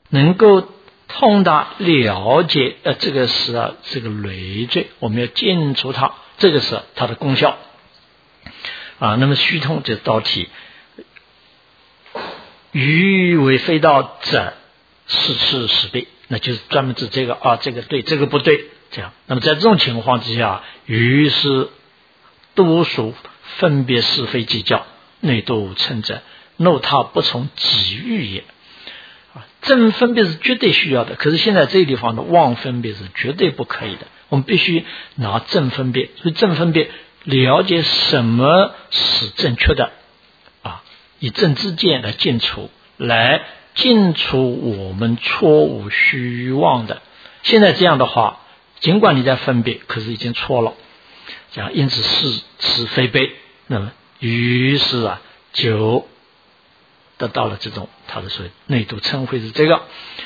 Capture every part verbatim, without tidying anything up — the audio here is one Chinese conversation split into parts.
能够通达了解呃这个是啊这个累赘，我们要尽除它，这个是它的功效啊。那么虚通就是道体，于为非道者，是是是非，那就是专门指这个啊，这个对，这个不对，这样。那么在这种情况之下，于是多数分别是非计较，内度称者，怒他不从己欲也。啊，正分别是绝对需要的，可是现在这个地方的妄分别是绝对不可以的，我们必须拿正分别，所以正分别了解什么是正确的啊，以正知见来尽除，来尽除我们错误虚妄的。现在这样的话，尽管你在分别，可是已经错了，这样因此是是非非，那么于是啊就得到了这种他的所谓内度称谓是这个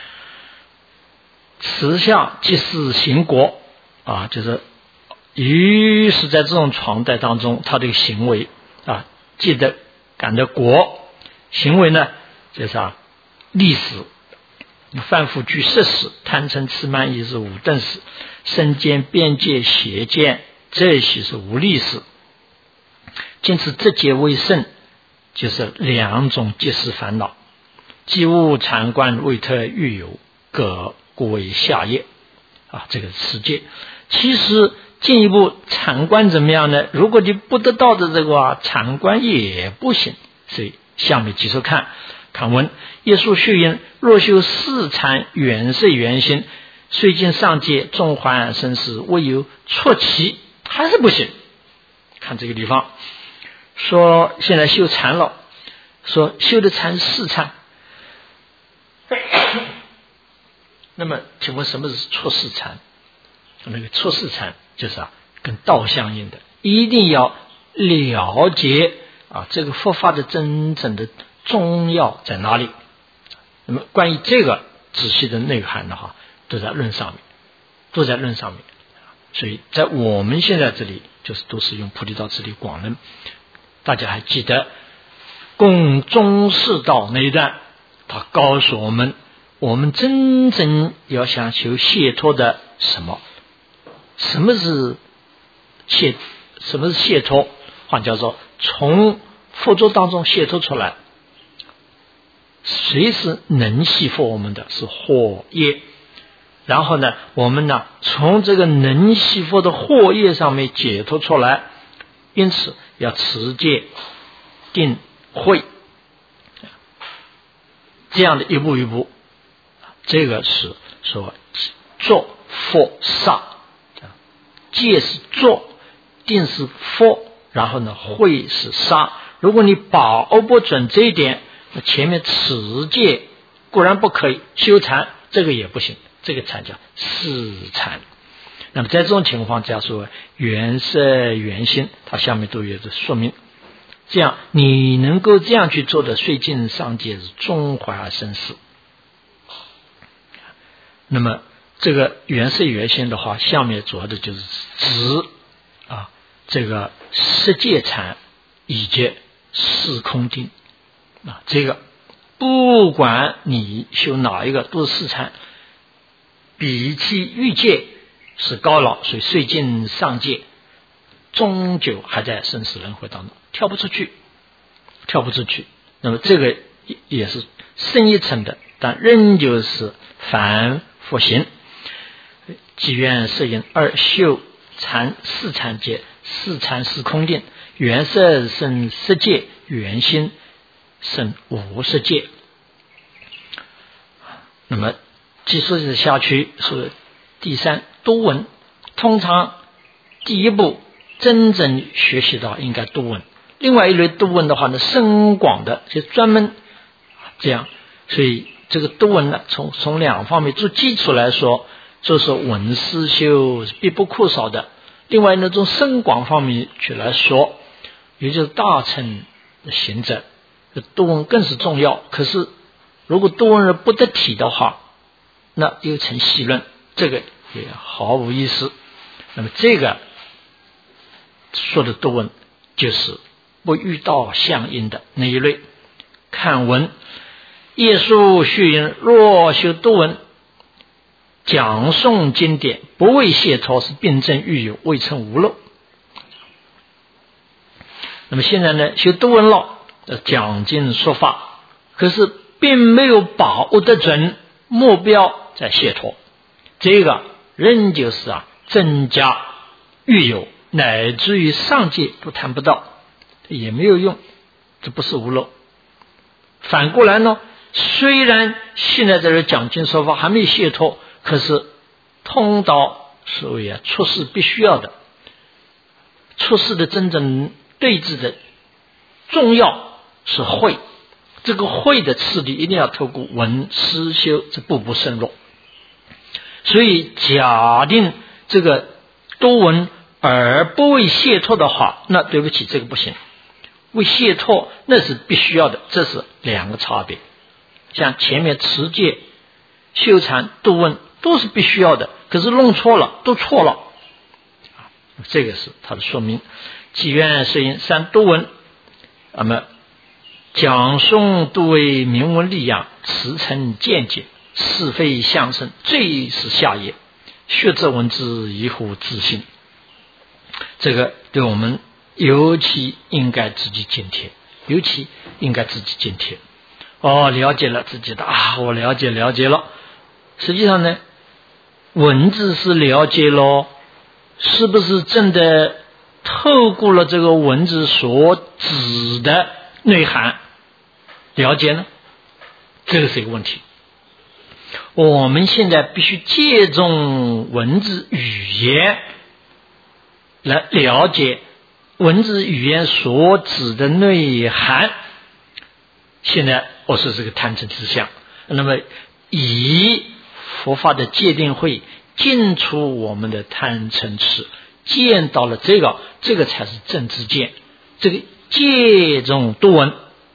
此相即是行果啊，就是于是在这种床代当中，他这个行为啊，记得感的果行为呢，就是啊历史犯复具色史，贪嗔痴慢疑是五等史，身见边界邪见，这些是无历史。因此这节为胜，就是两种即是烦恼，即无禅观为特欲有，各故为下业啊，这个世界。其实进一步禅观怎么样呢？如果你不得到的这个啊，禅观也不行。所以下面继续看看文，耶稣续言：若修四禅缘色缘心，虽尽上界众还生死，唯有错其还是不行。看这个地方说，现在修禅了，说修的禅是四禅。那么请问什么是错四禅？那个错四禅就是啊跟道相应的，一定要了解啊这个佛法的真正的重要在哪里。那么关于这个仔细的内涵的话，都在论上面，都在论上面。所以在我们现在这里就是都是用菩提道次第广论。大家还记得共中士道那一段，他告诉我们，我们真正要想求解脱的什么？什么是解？什么是解脱？换叫做从佛咒当中解脱出来。谁是能系佛我们的？是惑业。然后呢，我们呢从这个能系佛的惑业上面解脱出来，因此要持戒、定、慧，这样的一步一步，这个是说做佛杀，戒是做，定是佛，然后呢慧是杀。如果你把握不准这一点，那前面持戒固然不可以，修禅这个也不行，这个禅叫四禅。那么在这种情况下说缘色缘心，它下面都有着说明。这样你能够这样去做的，虽尽上界是中怀而生死。那么这个缘色缘心的话，下面主要的就是指啊这个十界禅以及四空定啊，这个不管你修哪一个都是四禅，比起欲界是高老，所以虽尽上界，终究还在生死轮回当中跳不出去，跳不出去。那么这个也是深一层的，但仍旧是反复行。即愿摄引二修禅四禅界，四禅四空定，缘色生十界，缘心生无十界。那么继续下去是第三多闻，通常第一步真正学习到应该多闻。另外一类多闻的话呢，深广的就专门这样，所以这个多闻呢，从从两方面做基础来说，就是闻思修是必不可少的。另外呢，从深广方面去来说，也就是大乘行者，多闻更是重要。可是如果多闻而不得体的话，那又成细论，这个也毫无意思。那么这个说的多闻，就是不遇到相应的那一类。看闻业书序云：若修多闻，讲诵经典，不为解脱，是并证欲有，未称无漏。那么现在呢，修多闻了，讲经说法，可是并没有把握得准目标在解脱，这个仍旧是啊增加欲有，乃至于上界都谈不到，也没有用，这不是无漏。反过来呢，虽然现在在这讲经说法还没解脱，可是通到所谓啊出世必须要的，出世的真正对治的重要是慧，这个慧的次第一定要透过闻思修，这步步深入。所以假定这个多闻而不为解脱的话，那对不起，这个不行。为解脱那是必须要的，这是两个差别。像前面持戒、修禅、多闻都是必须要的，可是弄错了，都错了，这个是它的说明。祈愿摄引三多闻，那么讲诵多为明文力养，驰骋见解，是非相生，最是下也。学者闻之，以乎自信。这个对我们尤其应该自己警惕，尤其应该自己警惕。哦，了解了自己的啊，我了解了解了。实际上呢，文字是了解咯，是不是真的透过了这个文字所指的内涵了解呢？这个是一个问题。我们现在必须借重文字语言来了解文字语言所指的内涵。现在我是这个贪嗔痴相，那么以佛法的戒定慧尽除我们的贪嗔痴，见到了这个，这个才是正知见。这个借重多闻，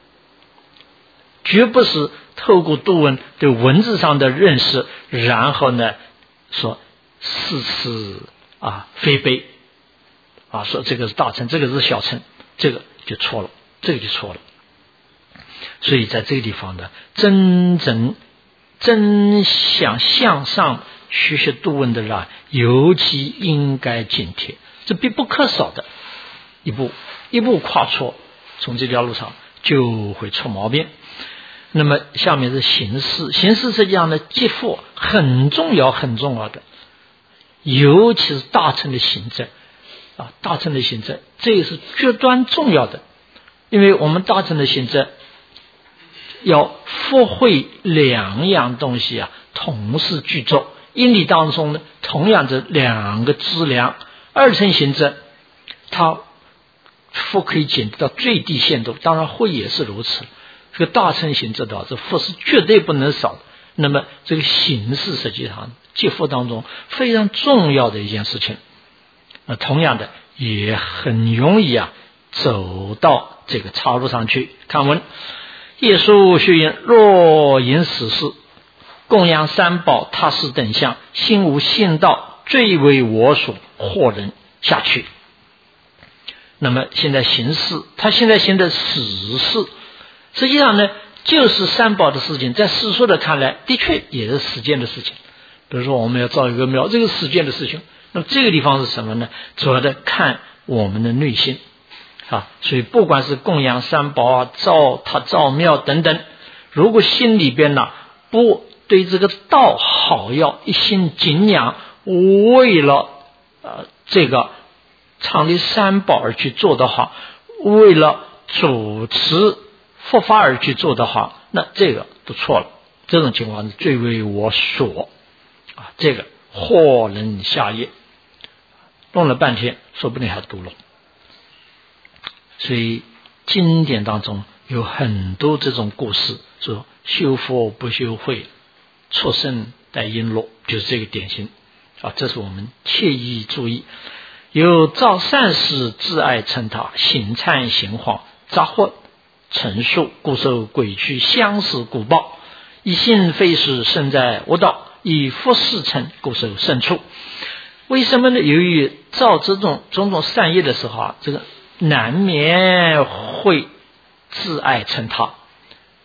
绝不是透过多闻对文字上的认识，然后呢说是是啊非非啊，说这个是大乘，这个是小乘，这个就错了，这个就错了。所以在这个地方呢，真正真想向上学习多闻的人，尤其应该警惕，这必不可少的一步，一步跨错，从这条路上就会出毛病。那么下面是形式，形式实际上呢，结佛很重要很重要的，尤其是大乘的行证啊，大乘的行证这也是绝端重要的，因为我们大乘的行证要佛慧两样东西啊同时具足，因理当中呢同样这两个资粮，二乘行证它佛可以减到最低限度，当然慧也是如此。这个大乘行证的这佛是绝对不能少的。那么这个形式实际上戒佛当中非常重要的一件事情，呃，同样的也很容易啊走到这个岔路上去。看文业书序云：若言此事，供养三宝、他事等相，心无信道，最为我所，惑人下去。那么现在行事，他现在行的实事，实际上呢就是三宝的事情，在世俗的看来的确也是实践的事情。比如说我们要造一个庙，这个实践的事情，那么这个地方是什么呢？主要的看我们的内心啊，所以不管是供养三宝啊、造他造庙等等，如果心里边呢不对这个道好，要一心敬仰，为了呃这个常立三宝而去做的话，为了主持佛法而去做的话，那这个都错了。这种情况是最为我所啊，这个惑人下业，弄了半天，说不定还读了。所以经典当中有很多这种故事，说修佛不修慧，畜生带璎珞，就是这个典型啊，这是我们切意注意。有造善事，自爱称他，行忏行谎，杂惑陈述，故受鬼趣，相似故报。以信非是，身在无道，以佛事成，故受胜处。为什么呢？由于造这种种种善业的时候啊，这个难免会自爱称他，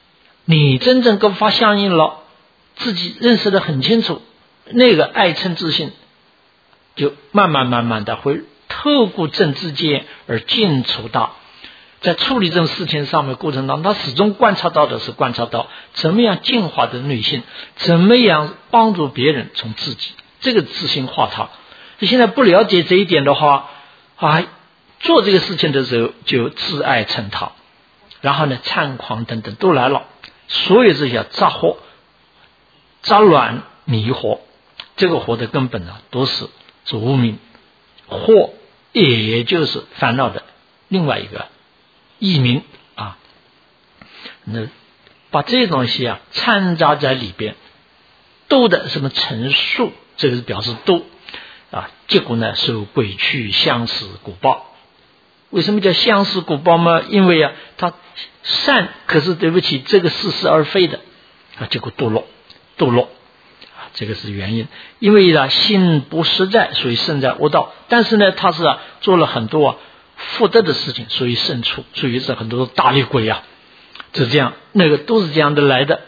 你真正跟法相应了，自己认识得很清楚，那个爱嗔自信就慢慢慢慢的会透过正知见而进除到，在处理这种事情上面过程当中，他始终观察到的是观察到怎么样净化的内心，怎么样帮助别人从自己这个自性化他。你现在不了解这一点的话啊，做这个事情的时候就自爱嗔他，然后呢猖狂等等都来了，所有这些杂惑杂乱迷惑，这个惑的根本呢都是是无明，惑也就是烦恼的另外一个异名啊。那把这些东西啊掺杂在里边，斗的什么陈述，这个是表示斗啊，结果呢受鬼去相似果报。为什么叫相似果报嘛？因为啊他善，可是对不起这个似是而非的啊，结果堕落堕落啊，这个是原因。因为啊心不实在，所以胜在恶道，但是呢他是啊做了很多啊福德的事情，所以胜出，所以是很多大力鬼啊，就这样，那个都是这样的来的。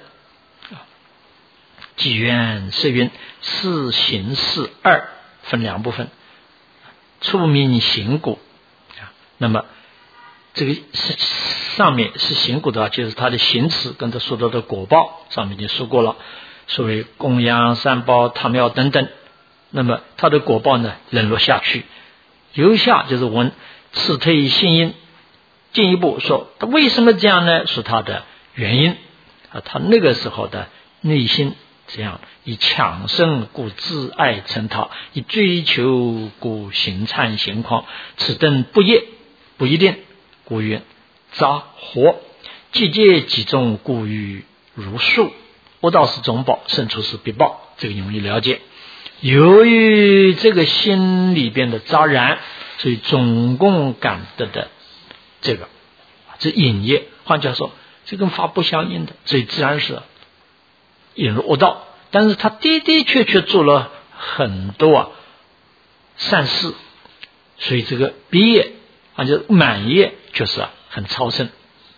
机缘色云四行识二分两部分，触命行果，那么这个是上面是行果的话，就是它的行持跟他说到的果报，上面已经说过了，所谓供养三宝塔庙等等，那么它的果报呢冷落下去，由下就是闻次推信因，进一步说他为什么这样呢？是他的原因啊，他那个时候的内心这样，以强盛故自爱成他，以追求故行忏行狂，此等不业不一定，故曰杂惑，季节集中故于如数，恶道是总报，胜出是必报，这个容易了解。由于这个心里边的杂染，所以总共感得的这个这引业，换句话说这跟法不相应的，所以自然是引入恶道。但是他的的确确做了很多啊善事，所以这个毕业啊就满业就是啊很超生。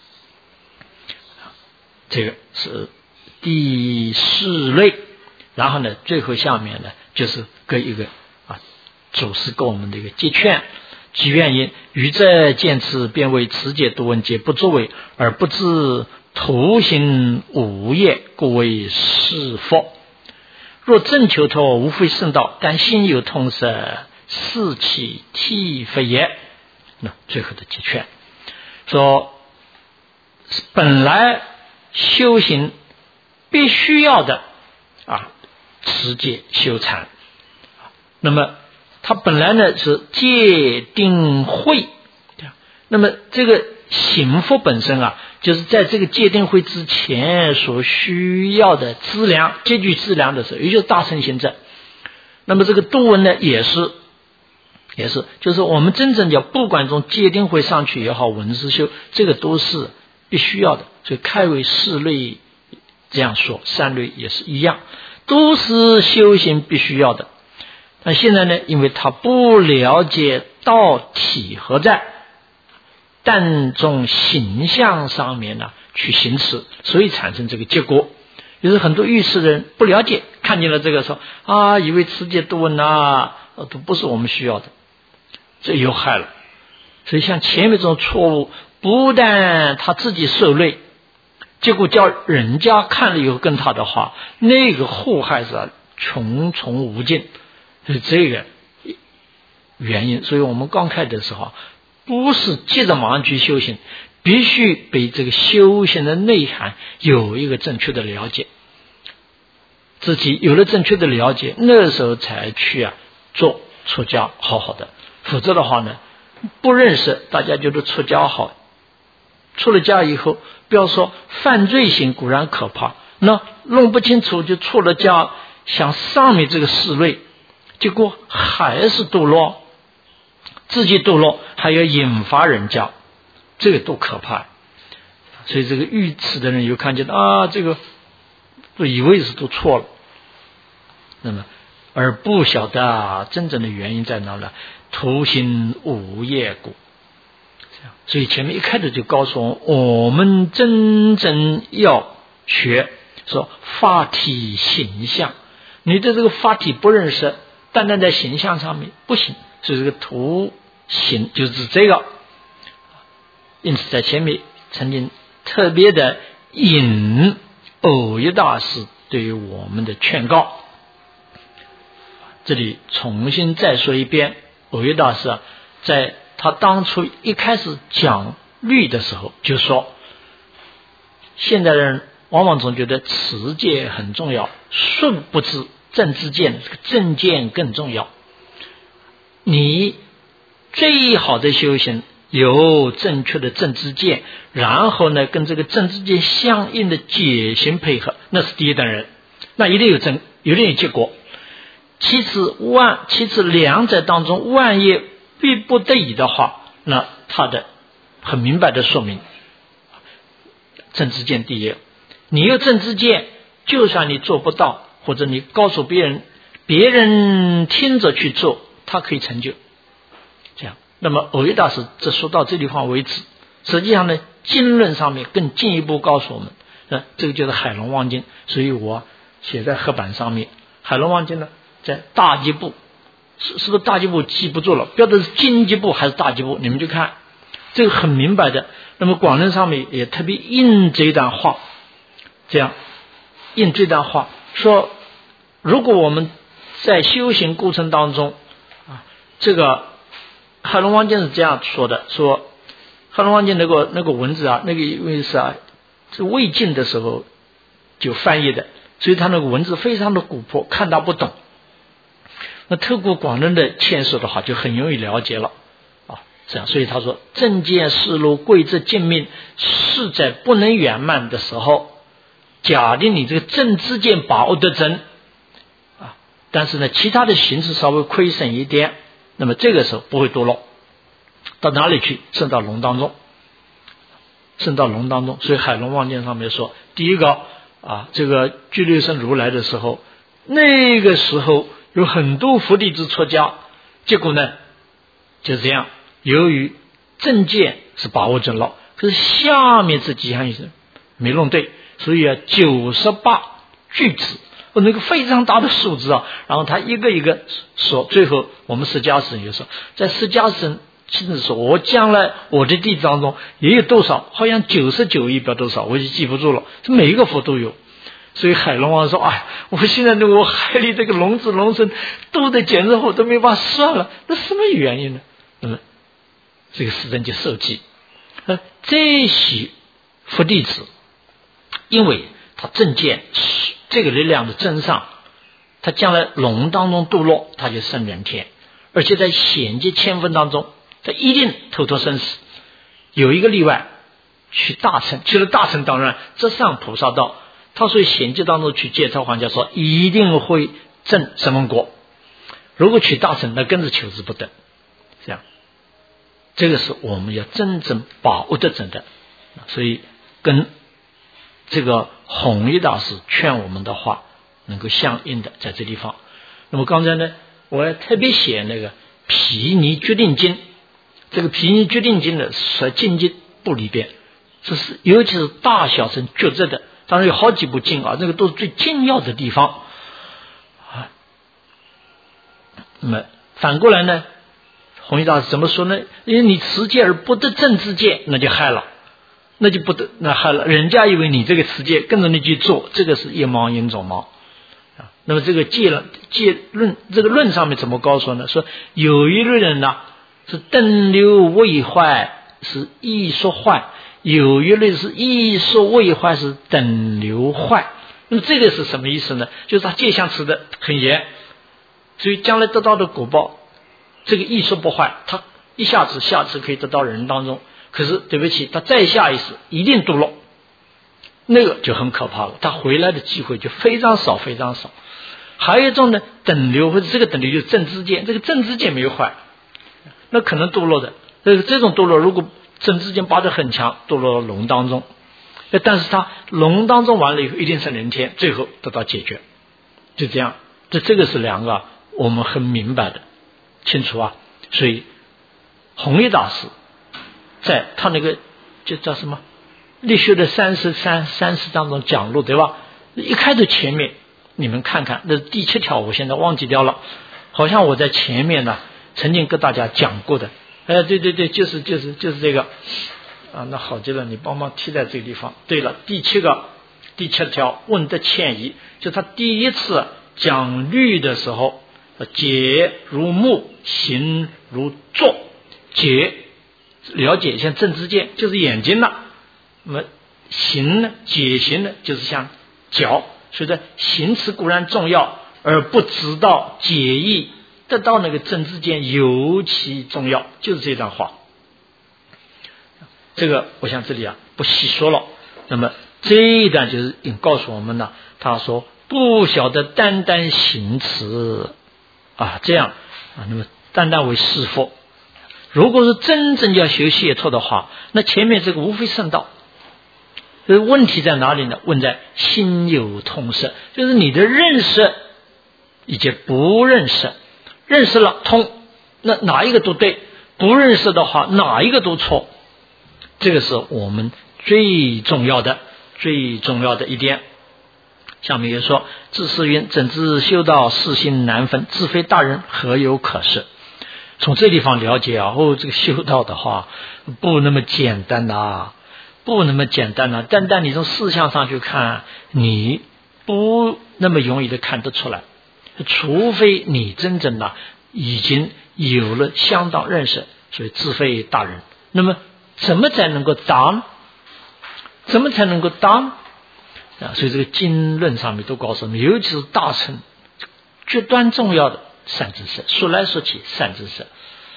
这个是第四类，然后呢最后下面呢就是给一个啊祖师给我们的一个结劝，其原因愚者见此便为持戒多闻皆不作为，而不知徒行无业，故为是佛。若正求托无非圣道，但心有痛舍，士气替非也。那最后的结劝说，本来修行必须要的啊持戒修禅，那么它本来呢是戒定慧，那么这个行佛本身啊，就是在这个戒定慧之前所需要的资粮，戒具资粮的时候，也就是大乘行者。那么这个度闻呢，也是也是，就是我们真正要不管从戒定慧上去也好，闻思修，这个都是必须要的。所以开为四类这样说，三类也是一样，都是修行必须要的。但现在呢，因为他不了解道体何在，但从形象上面呢去行持，所以产生这个结果。就是很多遇事的人不了解，看见了这个说啊，以为持戒多闻啊，都不是我们需要的，这有害了。所以像前面这种错误，不但他自己受累，结果叫人家看了以后跟他的话，那个祸害是啊重重无尽。所以这个原因，所以我们刚开始的时候不是接着马上去修行，必须被这个修行的内涵有一个正确的了解，自己有了正确的了解，那时候才去啊做出家好好的。否则的话呢，不认识，大家觉得出家好，出了家以后，不要说犯罪行固然可怕，那弄不清楚就出了家，像上面这个四类，结果还是堕落，自己堕落，还要引发人家，这个多可怕。所以这个愚痴的人又看见啊，这个都以为是都错了，那么而不晓得啊真正的原因在哪呢？徒行无业故。所以前面一开始就告诉我，我们真正要学说法体形象，你的这个法体不认识，单单在形象上面不行，所以这个图形就是指这个。因此在前面曾经特别的引藕益大师对于我们的劝告，这里重新再说一遍，藕益大师啊，在他当初一开始讲律的时候就说，现代人往往总觉得持戒很重要，殊不知正知见，这个正见更重要。你最好的修行有正确的正知见，然后呢跟这个正知见相应的解行配合，那是第一等人，那一定有正，一定有结果。其次万其次两者当中万一必不得已的话，那他的很明白的说明正知见第一。你有正知见，就算你做不到，或者你告诉别人，别人听着去做，他可以成就。这样，那么藕益大师这说到这地方为止。实际上呢，经论上面更进一步告诉我们，那这个就是海龙王经，所以我写在黑板上面。海龙王经呢，在大吉部，是是不是大吉部记不住了？标的是经吉部还是大吉部？你们就看，这个很明白的。那么广论上面也特别印这一段话，这样印这段话说，如果我们在修行过程当中啊，这个海龙王经是这样说的，说海龙王经那个那个文字啊，那个因为是啊是魏晋的时候就翻译的，所以他那个文字非常的古朴，看他不懂。那透过广论的牵涉的话，就很容易了解了啊。这样，所以他说正见世路贵之见命，是在不能圆满的时候，假定你这个正知见把握得真啊，但是呢其他的形式稍微亏损一点，那么这个时候不会堕落到哪里去？升到龙当中，升到龙当中。所以海龙王经上面说，第一个啊，这个居留生如来的时候，那个时候有很多佛弟子出家，结果呢就这样，由于正见是把握真了，可是下面这几项意思没弄对，所以啊九十八句子，那个非常大的数字啊，然后他一个一个说，最后我们释迦神就说，在释迦神亲自说，我将来我的弟子当中也有多少，好像九十九亿不知道多少，我就记不住了，这每一个佛都有。所以海龙王说，哎，我现在我海里这个龙子龙身多的简直我都没法算了，那什么原因呢？那么这个世尊就受记，呃，这些佛弟子，因为他正见这个力量的增上，他将来龙当中堕落，他就升人天，而且在显阶千分当中，他一定头脱生死。有一个例外，去大乘，去了大乘当然这上菩萨道，他所以显阶当中去戒超皇家说一定会证神闻国，如果去大乘那更是求之不得。这样，这个是我们要真正把握得准的。所以跟这个弘一大师劝我们的话能够相应的在这地方。那么刚才呢，我要特别写那个毗尼决定经，这个毗尼决定经的是经济部里边，这是尤其是大小乘抉择的，当然有好几部经啊，这个都是最精要的地方啊。那么反过来呢，弘一大师怎么说呢？因为你持戒而不得正知见，那就害了，那就不得那害了。人家以为你这个持戒跟着你去做，这个是一盲引种盲啊。那么这个戒了戒论，这个论上面怎么告诉呢？说有一类人呢是等流未坏，是易说坏；有一类是易说未坏，是等流坏。那么这个是什么意思呢？就是他戒相持的很严，所以将来得到的果报，这个易说不坏，他一下子下次可以得到人当中，可是对不起，他再下一次一定堕落，那个就很可怕了，他回来的机会就非常少非常少。还有一种呢，等流，或者这个等流就是正知见，这个正知见没有坏，那可能堕落的。这个这种堕落，如果正知见拔得很强，堕落龙当中，但是他龙当中完了以后，一定是人天，最后得到解决，就这样。这这个是两个我们很明白的，清楚啊。所以弘一大师在他那个就叫什么立修的三十三三十当中讲路，对吧？一开头前面你们看看，那第七条我现在忘记掉了，好像我在前面呢曾经跟大家讲过的。哎，对对对，就是就是就是这个啊。那好极了，你帮忙贴在这个地方。对了，第七个第七条问的歉意，就他第一次讲律的时候，解如目，行如坐。解了解像正知见就是眼睛了，那么行呢，解行呢就是像脚。所以说行持固然重要，而不知道解义得到那个正知见尤其重要，就是这段话。这个我想这里啊不细说了。那么这一段就是告诉我们呢，他说不晓得单单行持啊这样啊，那么单单为是佛。如果是真正要修解脱的话，那前面这个无非圣道。问题在哪里呢？问在心有通识，就是你的认识以及不认识。认识了通，那哪一个都对；不认识的话，哪一个都错。这个是我们最重要的最重要的一点。下面又说：自是云，怎知修道世心难分，自非大人何有可是。从这地方了解啊，哦，这个修道的话不那么简单呐、啊。不那么简单了、啊，单单你从事项上去看，你不那么容易的看得出来，除非你真正的已经有了相当认识，所以自非大人。那么怎么才能够达呢？怎么才能够达呢？啊，所以这个经论上面都告诉我们，尤其是大乘绝端重要的善知识，说来说去善知识。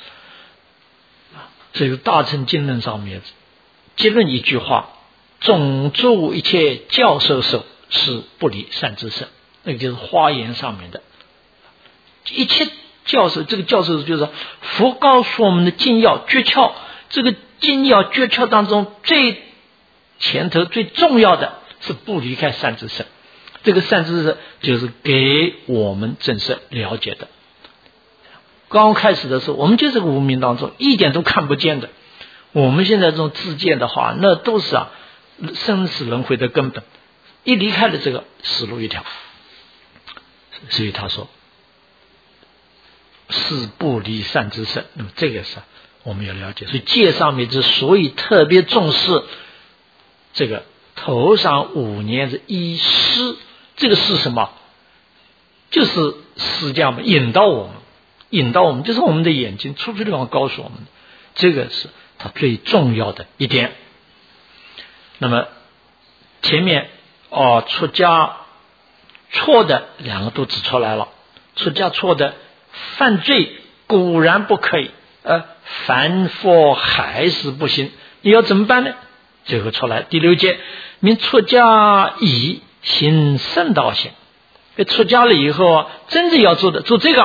所以大乘经论上面结论一句话：总诸一切教授手是不离善知识。那个就是花言上面的一切教授，这个教授就是佛告诉我们的经要诀窍，这个经要诀窍当中最前头最重要的是不离开善知识。这个善知识就是给我们正式了解的。刚开始的时候我们就这个无明当中一点都看不见的，我们现在这种自见的话，那都是啊生死轮回的根本，一离开了这个死路一条。所以他说是不离善知识，那么这个是我们要了解。所以戒上面之所以特别重视这个头上五年的一施，这个是什么？就是释迦牟尼引导我们，引导我们，就是我们的眼睛出去地方告诉我们的，这个是它最重要的一点。那么前面哦，出家错的两个都指出来了，出家错的犯罪固然不可以，呃，凡佛还是不行，你要怎么办呢？最后出来第六节，民出家以行圣道行。出家了以后啊，真正要做的做这个，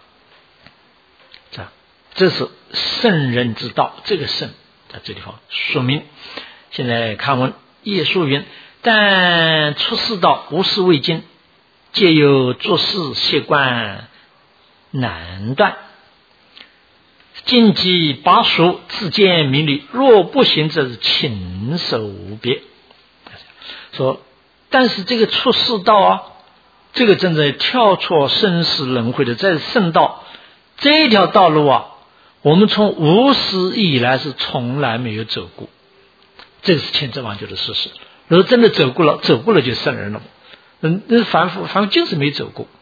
这这是圣人之道。这个圣在这地方说明。现在看文叶书云：但出世道无事未尽，皆有做事习惯难断，荆棘拔熟，自见明理，若不行，则是禽兽无别。说，但是这个出世道啊，这个正在跳脱生死轮回的，在圣道这条道路啊，我们从无始以来是从来没有走过，这个是千真万确的事实。如果真的走过了，走过了就圣人了。嗯，那凡夫凡夫就是没走过。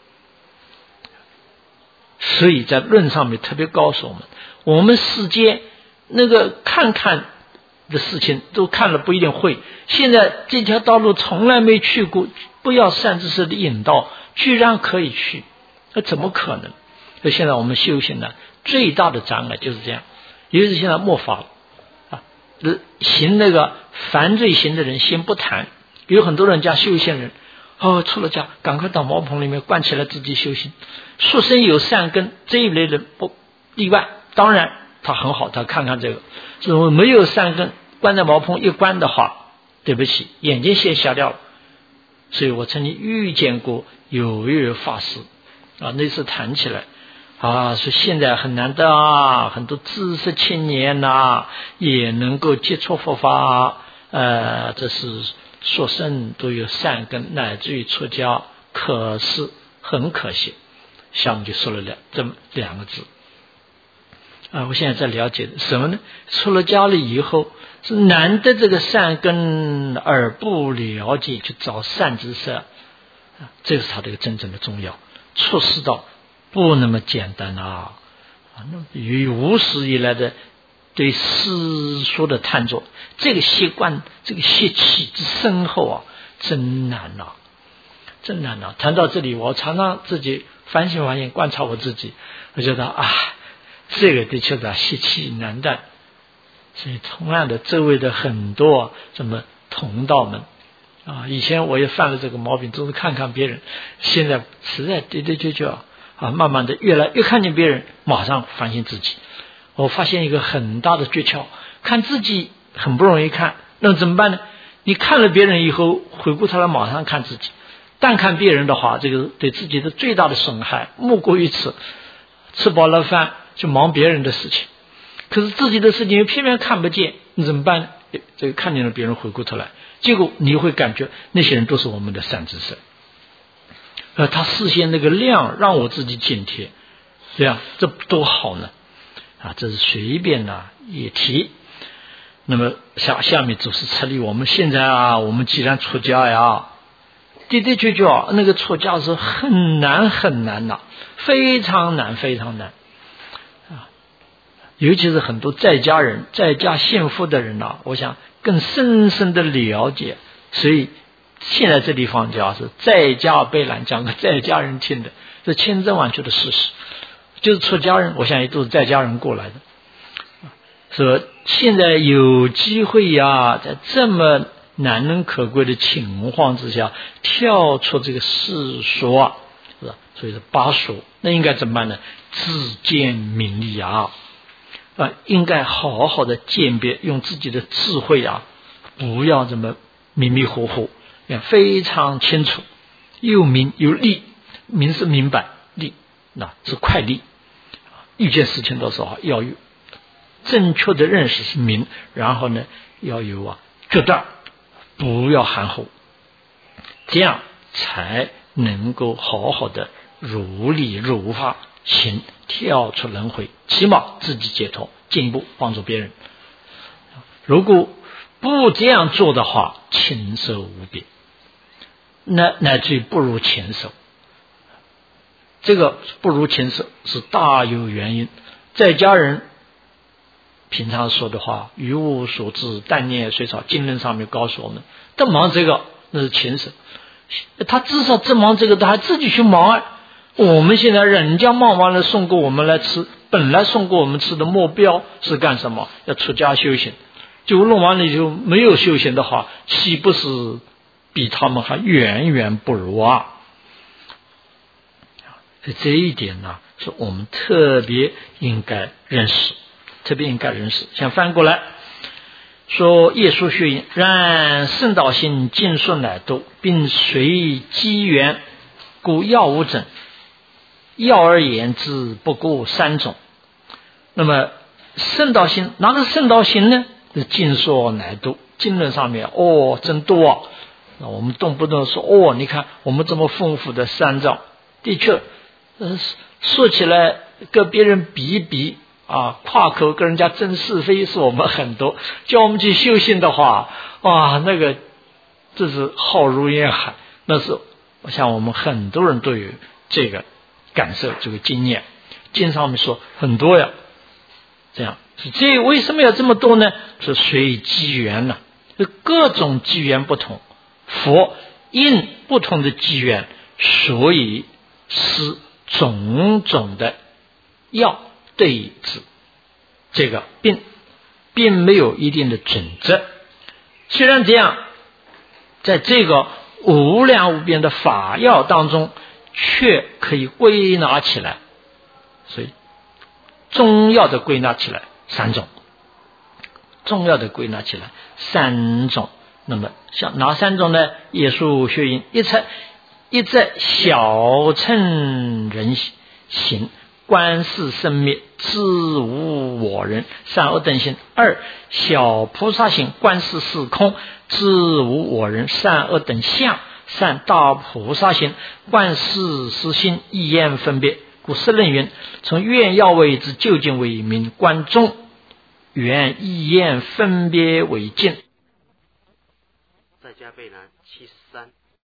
所以在论上面特别告诉我们，我们世间那个看看的事情都看了不一定会，现在这条道路从来没去过，不要善知识的引导，居然可以去，那怎么可能？所以现在我们修行呢，最大的障碍就是这样。尤其是现在末法了啊，行那个犯罪行的人先不谈，有很多人家修行人哦，出了家赶快到茅棚里面关起来自己修行。出生有善根这一类人不例外，当然他很好，他看看这个。如果没有善根，关在茅棚一关的话，对不起，眼睛先瞎掉了。所以我曾经遇见过有一位法师啊，那次谈起来啊，说现在很难得啊，很多知识青年呐、啊、也能够接触佛法呃，这是说圣都有善根，乃至于出家，可是很可惜，下面就说了两这么两个字啊。我现在在了解什么呢？出了家了以后，是难得这个善根而不了解，去找善知识啊，这是他这个真正的重要。出世道不那么简单啊！啊，那与无始以来的对世俗的探索，这个习惯，这个习气之深厚啊，真难呐、啊，真难呐、啊！谈到这里，我常常自己反省反省，观察我自己，我觉得啊，这个的确是习气难断。所以，同样的，周围的很多什么同道们啊，以前我也犯了这个毛病，总是看看别人，现在实在的的确确啊。啊，慢慢的越来越看见别人，马上反省自己。我发现一个很大的诀窍，看自己很不容易看，那怎么办呢？你看了别人以后，回过头来马上看自己。单看别人的话，这个对自己的最大的损害莫过于此。吃饱了饭就忙别人的事情，可是自己的事情又偏偏看不见，你怎么办呢？这个看见了别人，回过头来，结果你会感觉那些人都是我们的善知识。呃，他视线那个亮，让我自己警惕，对呀，这多好呢！啊，这是随便的一提。那么下下面就是策例，我们现在啊，我们既然出家呀，的的确确啊，那个出家是很难很难呐、啊，非常难非常难啊！尤其是很多在家人、在家幸福的人呐、啊，我想更深深的了解，所以。现在这地方讲是在家备览，讲给在家人听的，这千真万确的事实。就是出家人，我相信都是在家人过来的。说现在有机会呀，在这么难能可贵的情况之下，跳出这个世俗啊，是吧？所以是八俗，那应该怎么办呢？自见明理啊，啊，应该好好的鉴别，用自己的智慧啊，不要这么迷迷糊糊。非常清楚，又明又利，明是明白，利那是快利。遇见事情的时候要有正确的认识是明，然后呢要有啊决断，不要含糊，这样才能够好好的如理如法行，跳出轮回，起码自己解脱，进一步帮助别人。如果不这样做的话，禽兽无别。那乃至于不如禽兽，这个不如禽兽是大有原因。在家人平常说的话，于物所知，但念虽少，经论上面告诉我们，都忙这个那是禽兽，他至少只忙这个，他还自己去忙啊。我们现在人家忙完了送过我们来吃，本来送过我们吃的目标是干什么？要出家修行，就弄完了以后没有修行的话，岂不是比他们还远远不如啊！这一点呢，是我们特别应该认识，特别应该认识。想翻过来说，业书学言，然圣道心尽数乃度，并随机缘，故要无整。要而言之，不过三种。那么圣道心，哪个圣道心呢？是尽数乃度。经论上面哦，真多啊！那我们动不动说哦，你看我们这么丰富的三藏，的确，呃，说起来跟别人比一比啊，夸口跟人家争是非，是我们很多。叫我们去修行的话，哇，那个这是浩如烟海。那是我想我们很多人都有这个感受，这个经验。经上面说很多呀，这样，这为什么要这么多呢？是随机缘呢、啊，各种机缘不同。佛因不同的机缘，所以是种种的要对治，这个并并没有一定的准则。虽然这样，在这个无量无边的法要当中，却可以归纳起来，所以重要的归纳起来三种，重要的归纳起来三种。那么像哪三种呢？业书学因，一则一则小乘人行， 观世生灭，知无我人，善恶等心；二小菩萨行，观世是空，知无我人，善恶等相；三大菩萨行，观世是心，一言分别。故释论云：从愿要为之究竟为明，观中缘一言分别为净。 在家备南七十三。